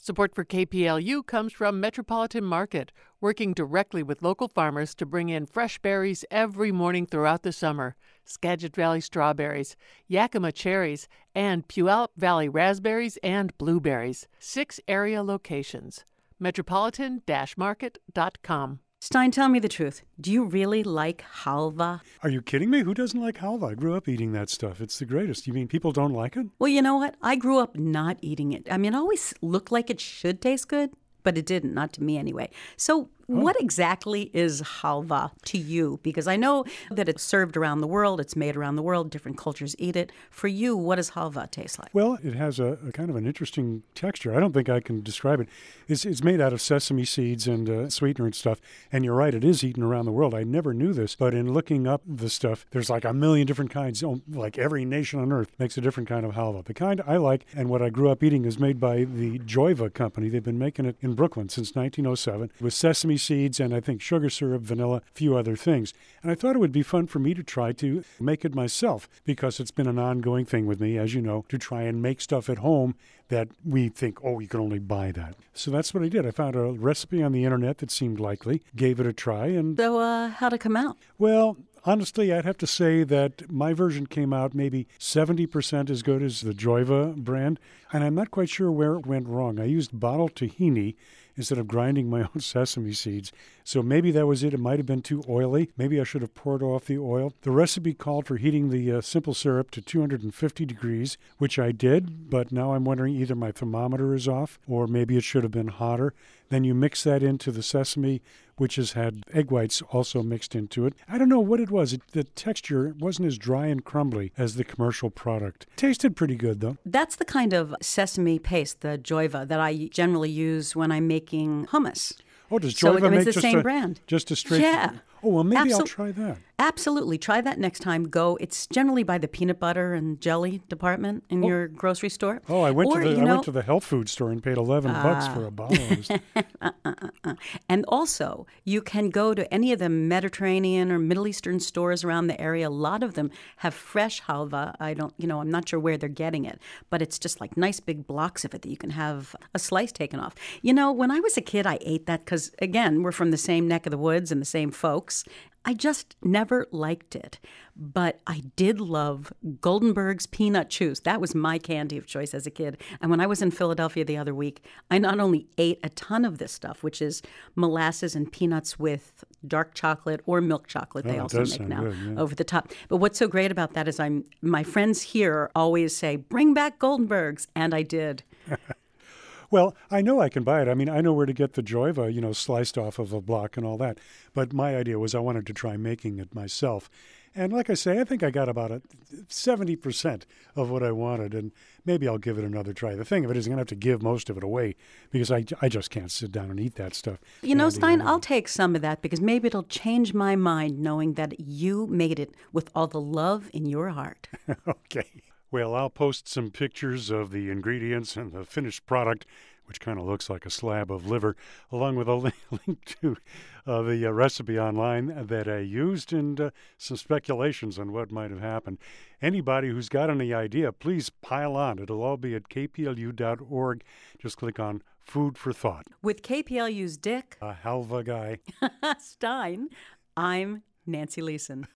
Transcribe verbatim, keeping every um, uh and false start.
Support for K P L U comes from Metropolitan Market, working directly with local farmers to bring in fresh berries every morning throughout the summer. Skagit Valley strawberries, Yakima cherries, and Puyallup Valley raspberries and blueberries. Six area locations. metropolitan dash market dot com. Stein, tell me the truth. Do you really like halva? Are you kidding me? Who doesn't like halva? I grew up eating that stuff. It's the greatest. You mean people don't like it? Well, you know what? I grew up not eating it. I mean, it always looked like it should taste good, but it didn't, not to me anyway. So oh. What exactly is halva to you? Because I know that it's served around the world, it's made around the world, different cultures eat it. For you, what does halva taste like? Well, it has a, a kind of an interesting texture. I don't think I can describe it. It's, it's made out of sesame seeds and uh, sweetener and stuff. And you're right, it is eaten around the world. I never knew this, but in looking up the stuff, there's like a million different kinds. Like every nation on earth makes a different kind of halva. The kind I like and what I grew up eating is made by the Joyva company. They've been making it in Brooklyn since nineteen oh seven with sesame seeds and I think sugar syrup, vanilla, a few other things. And I thought it would be fun for me to try to make it myself because it's been an ongoing thing with me, as you know, to try and make stuff at home that we think, oh, you can only buy that. So that's what I did. I found a recipe on the internet that seemed likely, gave it a try. And So uh, how'd it come out? Well, honestly, I'd have to say that my version came out maybe seventy percent as good as the Joyva brand, and I'm not quite sure where it went wrong. I used bottled tahini instead of grinding my own sesame seeds, so maybe that was it. It might have been too oily. Maybe I should have poured off the oil. The recipe called for heating the uh, simple syrup to two hundred fifty degrees, which I did, but now I'm wondering either my thermometer is off or maybe it should have been hotter. Then you mix that into the sesame, which has had egg whites also mixed into it. I don't know what it was. It, the texture wasn't as dry and crumbly as the commercial product. Tasted pretty good, though. That's the kind of sesame paste, the Joyva, that I generally use when I'm making hummus. Oh, does Joyva so, I mean, make it's the just same a, brand? Just a straight... Yeah. Oh, well, maybe Absol- I'll try that. Absolutely. Try that next time. Go. It's generally by the peanut butter and jelly department in oh. your grocery store. Oh, I went or, to the you I know, went to the health food store and paid eleven uh, bucks for a bottle of this. uh, uh, uh. And also, you can go to any of the Mediterranean or Middle Eastern stores around the area. A lot of them have fresh halva. I don't, you know, I'm not sure where they're getting it, but it's just like nice big blocks of it that you can have a slice taken off. You know, when I was a kid, I ate that because, again, we're from the same neck of the woods and the same folks. I just never liked it, but I did love Goldenberg's peanut chews. That was my candy of choice as a kid. And when I was in Philadelphia the other week, I not only ate a ton of this stuff, which is molasses and peanuts with dark chocolate or milk chocolate. They oh, also make now good, yeah. over the top. But what's so great about that is I'm my friends here always say, "Bring back Goldenberg's," and I did. Well, I know I can buy it. I mean, I know where to get the Joyva, you know, sliced off of a block and all that. But my idea was I wanted to try making it myself. And like I say, I think I got about a seventy percent of what I wanted, and maybe I'll give it another try. The thing of it is I'm going to have to give most of it away because I, I just can't sit down and eat that stuff. You know, Stein, I'll take some of that because maybe it'll change my mind knowing that you made it with all the love in your heart. Okay. Well, I'll post some pictures of the ingredients and the finished product, which kind of looks like a slab of liver, along with a link to uh, the uh, recipe online that I used and uh, some speculations on what might have happened. Anybody who's got any idea, please pile on. It'll all be at k p l u dot org. Just click on Food for Thought. With K P L U's Dick, a halva guy, Stein, I'm Nancy Leeson.